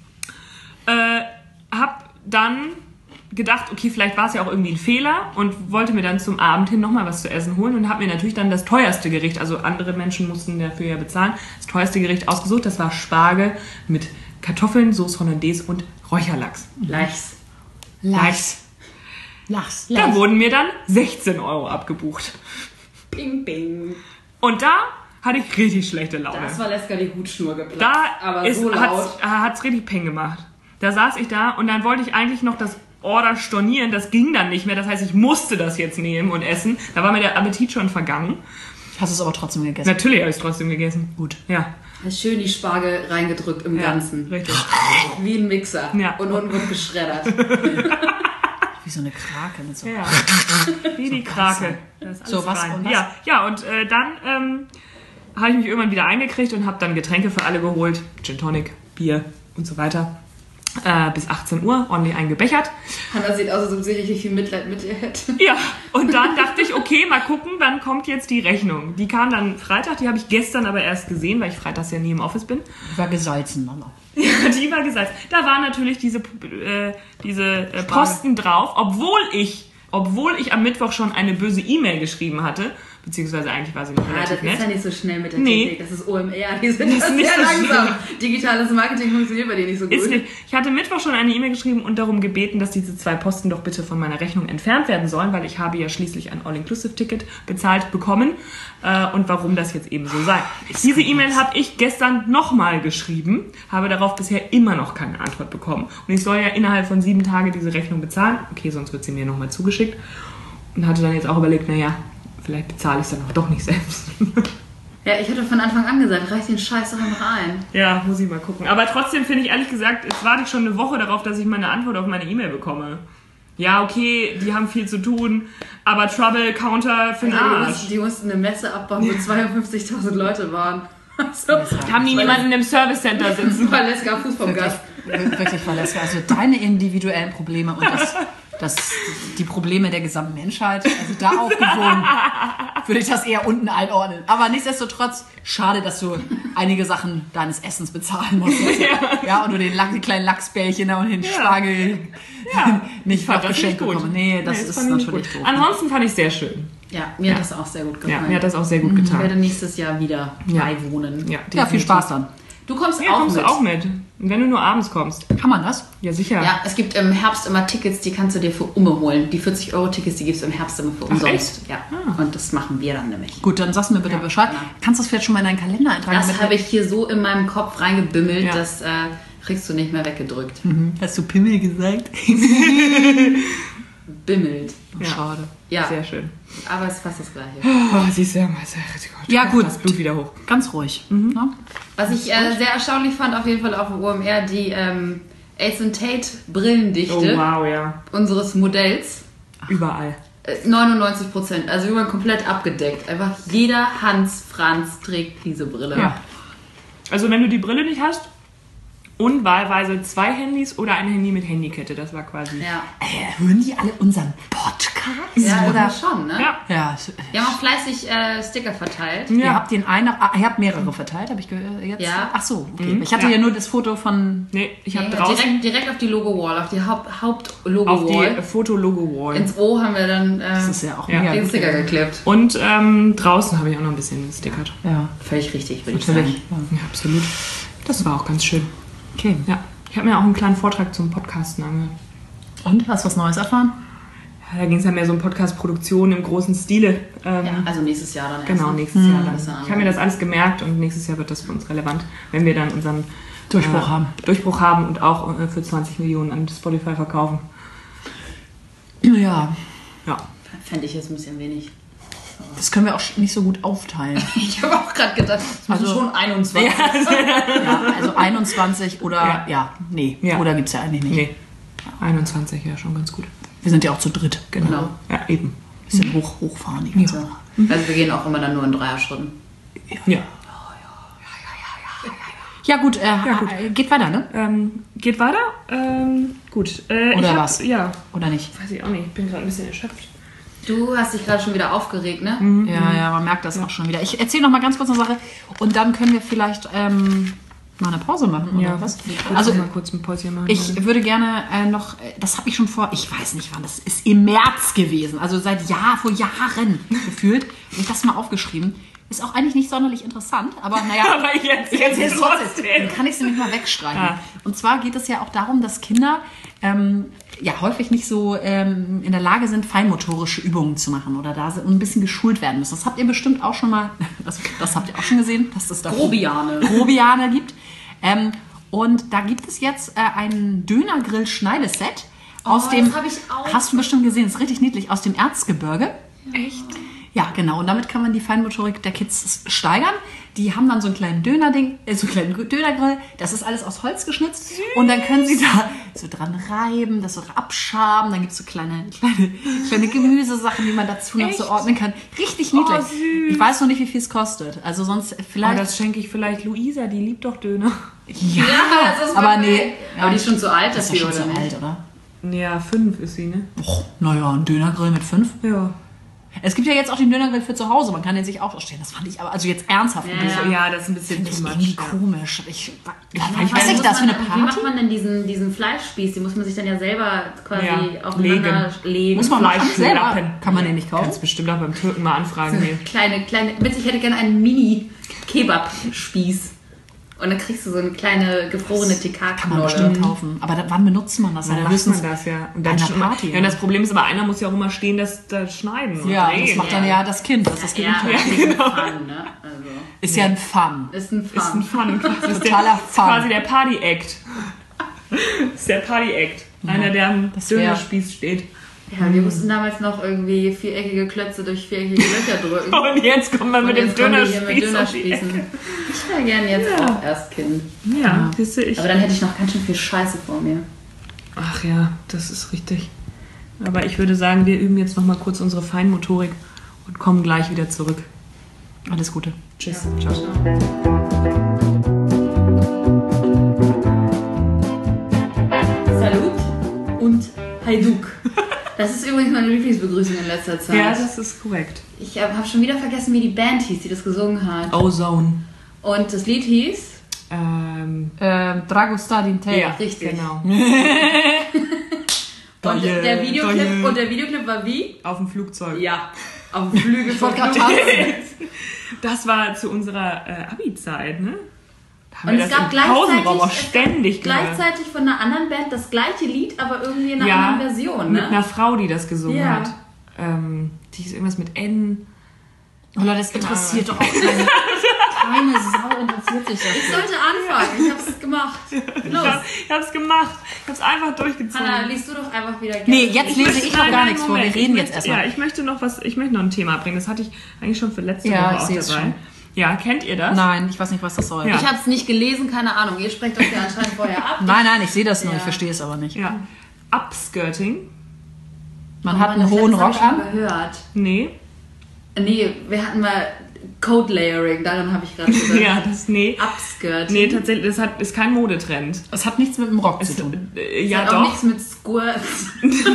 Hab dann gedacht, okay, vielleicht war es ja auch irgendwie ein Fehler und wollte mir dann zum Abend hin nochmal was zu essen holen und habe mir natürlich dann das teuerste Gericht, also andere Menschen mussten dafür ja bezahlen, das teuerste Gericht ausgesucht. Das war Spargel mit Kartoffeln, Sauce Hollandaise und Räucherlachs. Lachs. Lachs. Da wurden mir dann 16 € abgebucht. Bing, bing. Und da hatte ich richtig schlechte Laune. Das war Leska die Hutschnur geplatzt. Da aber so laut. hat's richtig Peng gemacht. Da saß ich da und dann wollte ich eigentlich noch das Order stornieren. Das ging dann nicht mehr. Das heißt, ich musste das jetzt nehmen und essen. Da war mir der Appetit schon vergangen. Hast du es aber trotzdem gegessen? Natürlich habe ich es trotzdem gegessen. Gut. Ja. Hast schön die Spargel reingedrückt im Ganzen. Richtig. Wie ein Mixer. Ja. Und unten wird geschreddert. Wie so eine Krake mit so. Ja. Wie die Krake. Da ist alles So, was rein. und was? Ja, und dann habe ich mich irgendwann wieder eingekriegt und habe dann Getränke für alle geholt. Gin Tonic, Bier und so weiter. Bis 18 Uhr ordentlich eingebechert. Hanna sieht aus, als ob sie richtig viel Mitleid mit ihr hätte. Ja, und dann dachte ich, okay, mal gucken, wann kommt jetzt die Rechnung. Die kam dann Freitag, die habe ich gestern aber erst gesehen, weil ich freitags ja nie im Office bin. War gesalzen, Mama. Ja, die war gesagt. Da waren natürlich diese Posten drauf, obwohl ich am Mittwoch schon eine böse E-Mail geschrieben hatte, beziehungsweise eigentlich war sie noch Ja, das relativ ist ja nett. nicht so schnell mit der Nee. Technik. Das ist OMR. Die sind Das ist nicht sehr so langsam. schnell. Digitales Marketing funktioniert bei denen nicht so gut. Ist nicht. Ich hatte Mittwoch schon eine E-Mail geschrieben und darum gebeten, dass diese 2 Posten doch bitte von meiner Rechnung entfernt werden sollen, weil ich habe ja schließlich ein All-Inclusive-Ticket bezahlt bekommen und warum das jetzt eben so sei. Diese E-Mail habe ich gestern nochmal geschrieben, habe darauf bisher immer noch keine Antwort bekommen. Und ich soll ja innerhalb von 7 Tagen diese Rechnung bezahlen. Okay, sonst wird sie mir nochmal zugeschickt. Und hatte dann jetzt auch überlegt, naja, vielleicht bezahle ich es dann auch doch nicht selbst. Ja, ich hatte von Anfang an gesagt, reich den Scheiß doch einfach ein. Ja, muss ich mal gucken. Aber trotzdem finde ich ehrlich gesagt, jetzt warte ich schon eine Woche darauf, dass ich meine Antwort auf meine E-Mail bekomme. Ja, okay, die haben viel zu tun, aber Trouble Counter für den Arsch. Die mussten eine Messe abbauen, wo 52.000 Leute waren. Also, Haben die niemanden im Service Center sitzen? weil Leska Fuß vom Gas. Wirklich verlässlich. Also deine individuellen Probleme und die Probleme der gesamten Menschheit, also da aufgewogen, würde ich das eher unten einordnen. Aber nichtsdestotrotz, schade, dass du einige Sachen deines Essens bezahlen musst. Ja, und du die kleinen Lachsbällchen und den Spargel nicht Fand noch das geschenkt nicht gut. bekommen. Nee, das ist fand ich nicht natürlich gut. doof. Ansonsten fand ich es sehr schön. Ja, mir hat das auch sehr gut Ja, gefallen. mir hat das auch sehr gut Ich werde getan. nächstes Jahr wieder beiwohnen. Ja, viel Spaß dann. Du kommst Ja, auch kommst mit. du auch mit. Und wenn du nur abends kommst. Kann man das? Ja, sicher. Ja, es gibt im Herbst immer Tickets, die kannst du dir für Umme holen. Die 40-Euro-Tickets, die gibt es im Herbst immer für umsonst. Ja. Und das machen wir dann nämlich. Gut, dann sagst du mir bitte Bescheid. Kannst du das vielleicht schon mal in deinen Kalender eintragen? Das habe ich hier so in meinem Kopf reingebimmelt, Ja. das kriegst du nicht mehr weggedrückt. Hast du Pimmel gesagt? Bimmelt. Ja. Schade. Ja, Sehr schön. aber es ist fast das Gleiche. Oh, siehst du, ja, Ja, gut. Das Blut wieder hoch. Ganz ruhig. Ja? Was ich sehr erstaunlich fand, auf jeden Fall auf dem OMR, die Ace Tate Brillendichte Oh, wow, ja. unseres Modells. Überall. 99%, also wir waren komplett abgedeckt. Einfach jeder Hans Franz trägt diese Brille. Ja. Also wenn du die Brille nicht hast und wahlweise 2 Handys oder ein Handy mit Handykette, das war quasi... Ja, Hören die alle unseren Podcast? ja Oder? schon, ne? Ja. Ja. Wir haben auch fleißig Sticker verteilt. Ihr habt den einen, ihr habt mehrere verteilt, habe ich gehört. Jetzt? Ja. Ach so, okay. Ich hatte ja nur das Foto von. Nee, ich habe Ja, draußen direkt auf die Logo-Wall, auf die auf Haupt-Logo-Wall. die Fotologo-Wall. Ins O haben wir dann Das ist ja auch Ja. mega den gut. Sticker geklebt. Und draußen habe ich auch noch ein bisschen gestickert. Ja, Völlig richtig, würde ich natürlich. sagen. Ja, absolut. Das war auch ganz schön. Okay. Ja. Ich habe mir auch einen kleinen Vortrag zum Podcasten angehört. Und? Hast du was Neues erfahren? Da ging es ja mehr so um Podcast-Produktion im großen Stile. Also nächstes Jahr dann erst. Genau, ne? nächstes Jahr dann. Das ist ja Ich habe mir das alles gemerkt und nächstes Jahr wird das für uns relevant, wenn wir dann unseren Durchbruch haben und auch für 20 Millionen an Spotify verkaufen. Ja, Ja. Fände ich jetzt ein bisschen wenig. das können wir auch nicht so gut aufteilen. Ich habe auch gerade gedacht, es müssen Also- schon 21. Ja, also 21 oder, nee, Ja. oder gibt es ja eigentlich nicht. Nee. 21, ja, schon ganz gut. Wir sind ja auch zu dritt. Genau. Ja, eben. Bisschen hochfahren die ganze Sache. Also wir gehen auch immer dann nur in Dreier-Schritten. Ja. Ja gut, geht weiter, ne? Geht weiter? Gut. Oder was? Ja. Oder nicht? Weiß ich auch nicht. Ich bin gerade ein bisschen erschöpft. Du hast dich gerade schon wieder aufgeregt, ne? Ja, man merkt das auch schon wieder. Ich erzähle noch mal ganz kurz eine Sache und dann können wir vielleicht mal eine Pause machen oder was? Also mal kurz ein Päuschen machen. Ich würde gerne noch, das habe ich schon vor, ich weiß nicht wann, das ist im März gewesen, also vor Jahren gefühlt, habe ich das mal aufgeschrieben. Ist auch eigentlich nicht sonderlich interessant, aber naja, Aber ich erzähl's erzähl's trotzdem. trotzdem. Dann kann ich es nämlich mal wegstreichen. Ja. Und zwar geht es ja auch darum, dass Kinder häufig nicht so in der Lage sind, feinmotorische Übungen zu machen oder da ein bisschen geschult werden müssen. Das habt ihr bestimmt auch schon mal, das habt ihr auch schon gesehen, dass es da Grobiane gibt. Und da gibt es jetzt ein Dönergrill-Schneideset aus dem, das hab ich auch. hast du bestimmt gesehen, ist richtig niedlich, aus dem Erzgebirge. Echt? Ja, genau. Und damit kann man die Feinmotorik der Kids steigern. Die haben dann so einen kleinen Dönerding, so einen kleinen Dönergrill. Das ist alles aus Holz geschnitzt. Und dann können sie da so dran reiben, das so abschaben. Dann gibt es so kleine Gemüsesachen, die man dazu noch so ordnen kann. Richtig niedlich. süß. Ich weiß noch nicht, wie viel es kostet. Also sonst vielleicht... Aber das schenke ich vielleicht Luisa, die liebt doch Döner. ja, das ist aber wirklich- nee. Aber die ist schon zu alt Das ist ja dafür, schon oder so nicht? alt, oder? Ja, 5 ist sie, ne? Naja, ein Dönergrill mit 5. Ja. Es gibt ja jetzt auch den Dönergrill für zu Hause. Man kann den sich auch stellen. Das fand ich aber, also jetzt ernsthaft. Ja, das ist ein bisschen Finde ich too irgendwie much. Ja. komisch. Ich Wie weiß nicht, das für eine Wie Party. macht man denn diesen Fleischspieß? Den muss man sich dann ja selber quasi Ja, aufeinander legen. Muss man machen selber. Fleischlappen. Kann man den nicht kaufen? Kannst bestimmt auch beim Türken mal anfragen hier. Kleine, bitte, ich hätte gerne einen Mini-Kebab-Spieß. Und dann kriegst du so eine kleine gefrorene Kann man bestimmt TK-Knolle. kaufen. Aber wann benutzt man das? Dann Ja, macht höchstens man das, ja. Und bei dann einer schon mal, Party, ja, und das Problem ist aber, einer muss ja auch immer stehen, das schneiden. und Ja, drehen. das macht dann ja das Kind, das Ja, gewinnt. das ist ein Fun, ne? Also, Ist ja ein Fun. ist ein Fun. Ist ein Fun. Das ist Totaler Fun. quasi der Party-Act. Das ist der Party-Act. Einer, der am das wär- Dönerspieß steht. Ja, wir mussten damals noch irgendwie viereckige Klötze durch viereckige Löcher drücken. Und jetzt kommen wir mit dem jetzt kommen wir hier Dönerspieß mit auf die Ecke. Dönerspießen. Ich wäre gern jetzt auch erst Kind. Ja, siehst du, ich. Aber dann hätte ich noch ganz schön viel Scheiße vor mir. Ach ja, das ist richtig. Aber ich würde sagen, wir üben jetzt noch mal kurz unsere Feinmotorik und kommen gleich wieder zurück. Alles Gute. Tschüss. Ciao. Salut und Hajduk. Das ist übrigens meine Lieblingsbegrüßung in letzter Zeit. Ja, das ist korrekt. Ich habe schon wieder vergessen, wie die Band hieß, die das gesungen hat. Ozone. Und das Lied hieß... Dragostar Te. Ja, richtig. Genau. Und der Videoclip, war wie? Auf dem Flugzeug. Ja, auf dem Flügel von Das war zu unserer Abi-Zeit, ne? Da haben Und wir es das gab im Pausenraum auch gleichzeitig, ständig gehört. gleichzeitig von einer anderen Band das gleiche Lied, aber irgendwie in einer Ja, anderen Version, mit ne? einer Frau, die das gesungen Ja. hat. Die ist irgendwas mit N. Oh Leute, das interessiert doch auch keine Sau interessiert sich Ich das. sollte anfangen, ich hab's gemacht. Los. Ich hab's gemacht. Ich hab's einfach durchgezogen. Hanna, liest du doch einfach wieder gerne. Nee, jetzt lese ich noch gar nichts vor. Wir Moment. reden Ich jetzt möchte- erstmal. Ja, ich möchte noch ein Thema bringen. Das hatte ich eigentlich schon für letzte Ja, Woche ich auch sehe es dabei. schon. Ja, kennt ihr das? Nein, ich weiß nicht, was das soll. Ja. Ich hab's nicht gelesen, keine Ahnung. Ihr sprecht das ja anscheinend vorher ab. Nein, ich sehe das nur, Ja. ich verstehe es aber nicht. Ja. Upskirting. Man hat einen hohen Rock an. Gehört. Nee. Nee, wir hatten mal Code Layering, daran habe ich gerade gedacht. Ja, nee. Upskirting. Nee, tatsächlich, ist kein Modetrend. Es hat nichts mit dem Rock zu tun. Ja, Hat auch doch. nichts mit Squirts.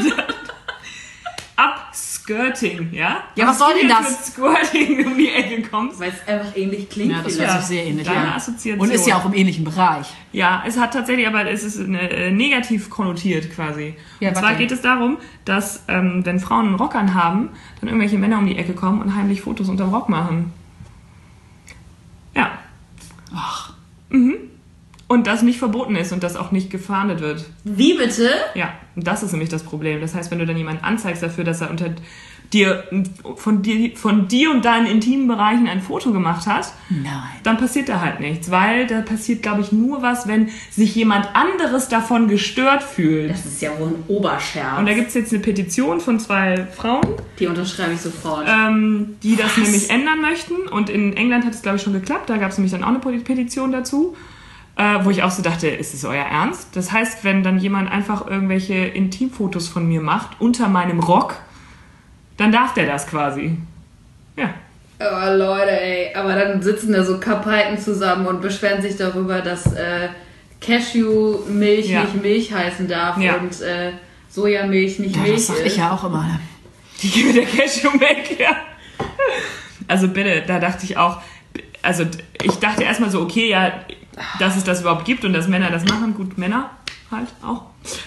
Upskirting, ja? Ja, was soll denn du das? jetzt mit Squirting um die Ecke kommst. Weil es einfach ähnlich klingt. Ja, das vielleicht. hört sich sehr ähnlich Deine an. Assoziation. Und ist ja auch im ähnlichen Bereich. Ja, es hat tatsächlich, aber es ist negativ konnotiert quasi. Ja, und warte. zwar geht es darum, dass wenn Frauen einen Rock anhaben, dann irgendwelche Männer um die Ecke kommen und heimlich Fotos unterm Rock machen. Ja. Ach. und das nicht verboten ist und das auch nicht gefahndet wird. Wie bitte? Ja, und das ist nämlich das Problem. Das heißt, wenn du dann jemanden anzeigst dafür, dass er unter dir von dir und deinen intimen Bereichen ein Foto gemacht hat, dann passiert da halt nichts. Weil da passiert, glaube ich, nur was, wenn sich jemand anderes davon gestört fühlt. Das ist ja wohl ein Oberscherz. Und da gibt es jetzt eine Petition von 2 Frauen, Die unterschreibe ich sofort. die das nämlich ändern möchten. Und in England hat es, glaube ich, schon geklappt. Da gab es nämlich dann auch eine Petition dazu. Wo ich auch so dachte, ist es euer Ernst? Das heißt, wenn dann jemand einfach irgendwelche Intimfotos von mir macht, unter meinem Rock, dann darf der das quasi. Ja. Oh Leute, ey. Aber dann sitzen da so Kappeiten zusammen und beschweren sich darüber, dass Cashewmilch nicht Milch heißen darf und Sojamilch nicht Milch Das sag ich ja auch immer. Ne? Die gebe der Cashewmilch, ja. Also bitte, da dachte ich auch, also ich dachte erstmal so, okay, ja, dass es das überhaupt gibt und dass Männer das machen. Gut, Männer halt auch.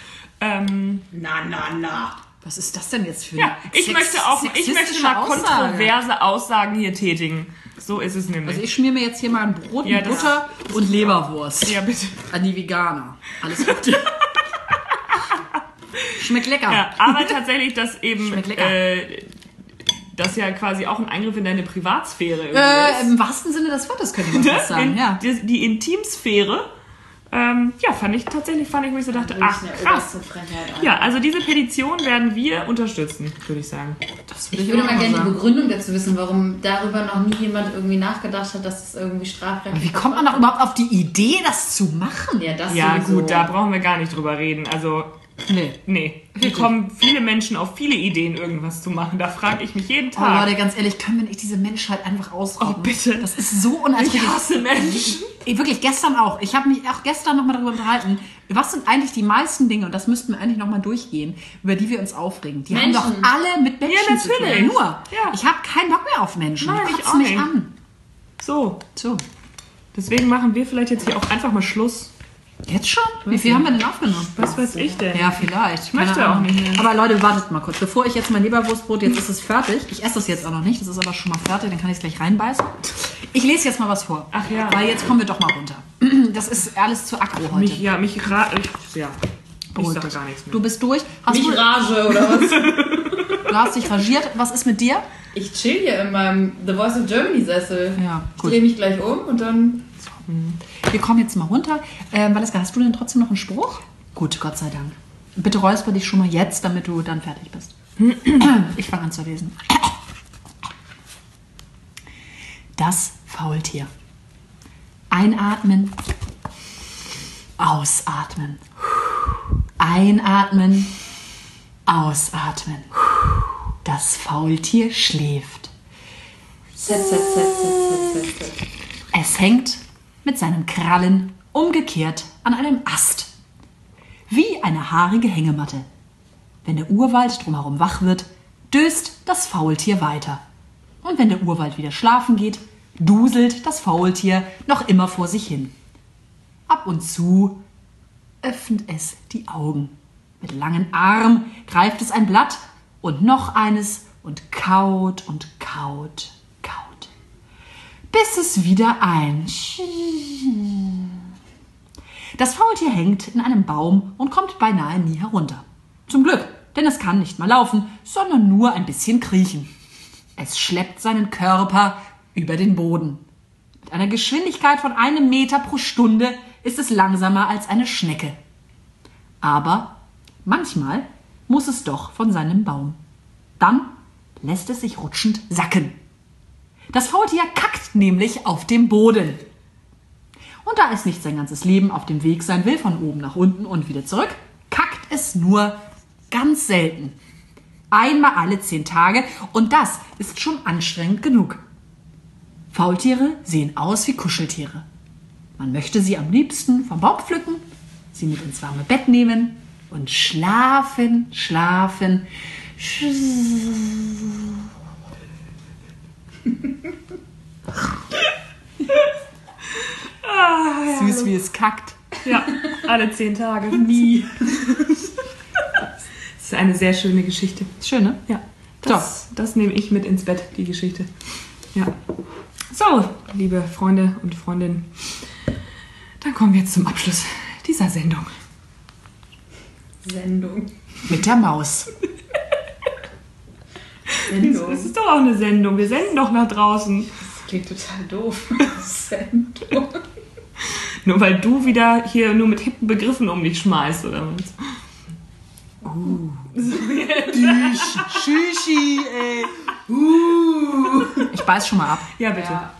Na. Was ist das denn jetzt für Ja, ich möchte mal kontroverse Aussagen hier tätigen. So ist es nämlich. Also ich schmier mir jetzt hier mal ein Brot mit Butter und Leberwurst. Ja, bitte. An die Veganer. Alles gut. Schmeckt lecker. Ja, aber tatsächlich, dass eben Schmeckt lecker. das ja quasi auch ein Eingriff in deine Privatsphäre ist. Im wahrsten Sinne des Wortes könnte man das sagen, ja. Die Intimsphäre, fand ich, wo ich so dachte, ach krass. Ja, also diese Petition werden wir unterstützen, würde ich sagen. Ich würde mal gerne die Begründung dazu wissen, warum darüber noch nie jemand irgendwie nachgedacht hat, dass es irgendwie strafrechtlich Wie kommt man doch überhaupt auf die Idee, das zu machen? Ja, das Ja sowieso. gut, da brauchen wir gar nicht drüber reden. Also, nee. Hier kommen viele Menschen auf viele Ideen, irgendwas zu machen. Da frage ich mich jeden Oh Tag. Leute, ganz ehrlich, können wir nicht diese Menschheit einfach ausrotten? Oh, bitte. Das ist so unerträglich. Ich hasse Menschen. Ey, wirklich, gestern auch. Ich habe mich auch gestern nochmal darüber unterhalten. Was sind eigentlich die meisten Dinge, und das müssten wir eigentlich nochmal durchgehen, über die wir uns aufregen? Die Menschen. haben doch alle mit Menschen Ja, zu tun. natürlich. Nur, Ja. ich habe keinen Bock mehr auf Menschen. Nein, Die ich kotzen auch mich nicht. an. So, So, deswegen machen wir vielleicht jetzt hier auch einfach mal Schluss. jetzt schon? Wie viel haben wir denn aufgenommen? Was weiß ich denn? Ja, vielleicht. Ich möchte Keine auch Ahnung. nicht mehr. Aber Leute, wartet mal kurz. Bevor ich jetzt mein Leberwurstbrot, jetzt ist es fertig. Ich esse das jetzt auch noch nicht. Das ist aber schon mal fertig. Dann kann ich es gleich reinbeißen. Ich lese jetzt mal was vor. Ach ja. Weil jetzt kommen wir doch mal runter. Das ist alles zu aggro heute. Ich Beruhig sage dich. gar nichts mehr. Du bist durch. Hast Mich du Rage oder was? Du hast dich rangiert. Was ist mit dir? Ich chill hier in meinem The Voice of Germany Sessel. Ja, Ich gut. drehe mich gleich um und dann... Wir kommen jetzt mal runter. Valeska, hast du denn trotzdem noch einen Spruch? Gut, Gott sei Dank. Bitte räusper dich schon mal jetzt, damit du dann fertig bist. Ich fange an zu lesen. Das Faultier. Einatmen. Ausatmen. Einatmen. Ausatmen. Das Faultier schläft. Z. Es hängt mit seinen Krallen umgekehrt an einem Ast. Wie eine haarige Hängematte. Wenn der Urwald drumherum wach wird, döst das Faultier weiter. Und wenn der Urwald wieder schlafen geht, duselt das Faultier noch immer vor sich hin. Ab und zu öffnet es die Augen. Mit langen Armen greift es ein Blatt und noch eines und kaut und kaut, kaut. Bis es wieder Das Faultier hängt in einem Baum und kommt beinahe nie herunter. Zum Glück, denn es kann nicht mal laufen, sondern nur ein bisschen kriechen. Es schleppt seinen Körper über den Boden. Mit einer Geschwindigkeit von 1 Meter pro Stunde ist es langsamer als eine Schnecke. Aber manchmal muss es doch von seinem Baum. Dann lässt es sich rutschend sacken. Das Faultier kackt nämlich auf dem Boden. Und da es nicht sein ganzes Leben auf dem Weg sein will, von oben nach unten und wieder zurück, kackt es nur ganz selten. Einmal alle 10 Tage und das ist schon anstrengend genug. Faultiere sehen aus wie Kuscheltiere. Man möchte sie am liebsten vom Baum pflücken, sie mit ins warme Bett nehmen und schlafen, schlafen. Süß wie es kackt. Ja, alle 10 Tage. Nie. Das ist eine sehr schöne Geschichte. Schön, ne? Ja. Das nehme ich mit ins Bett, die Geschichte. Ja. So, liebe Freunde und Freundinnen. Dann kommen wir jetzt zum Abschluss dieser Sendung. Mit der Maus. Das ist doch auch eine Sendung. Wir senden doch nach draußen. Das klingt total doof. Sendung. Nur weil du wieder hier nur mit hippen Begriffen um dich schmeißt, oder was? Schüschi, ey. Ich beiß schon mal ab. Ja, bitte. Ja.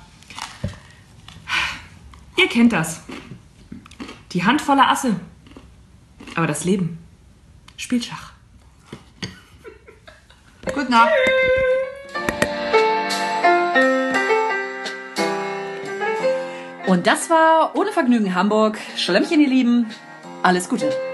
Ihr kennt das. Die Hand voller Asse. Aber das Leben spielt Schach. Gute Nacht. Und das war Ohne Vergnügen Hamburg. Schlemmchen, ihr Lieben. Alles Gute.